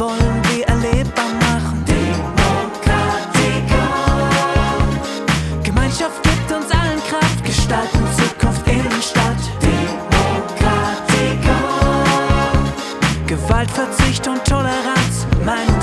wollen wir erlebbar machen. Demokratiker. Gemeinschaft gibt uns allen Kraft, gestalten Zukunft Innenstadt. Demokratiker. Gewalt, Verzicht und Toleranz, mein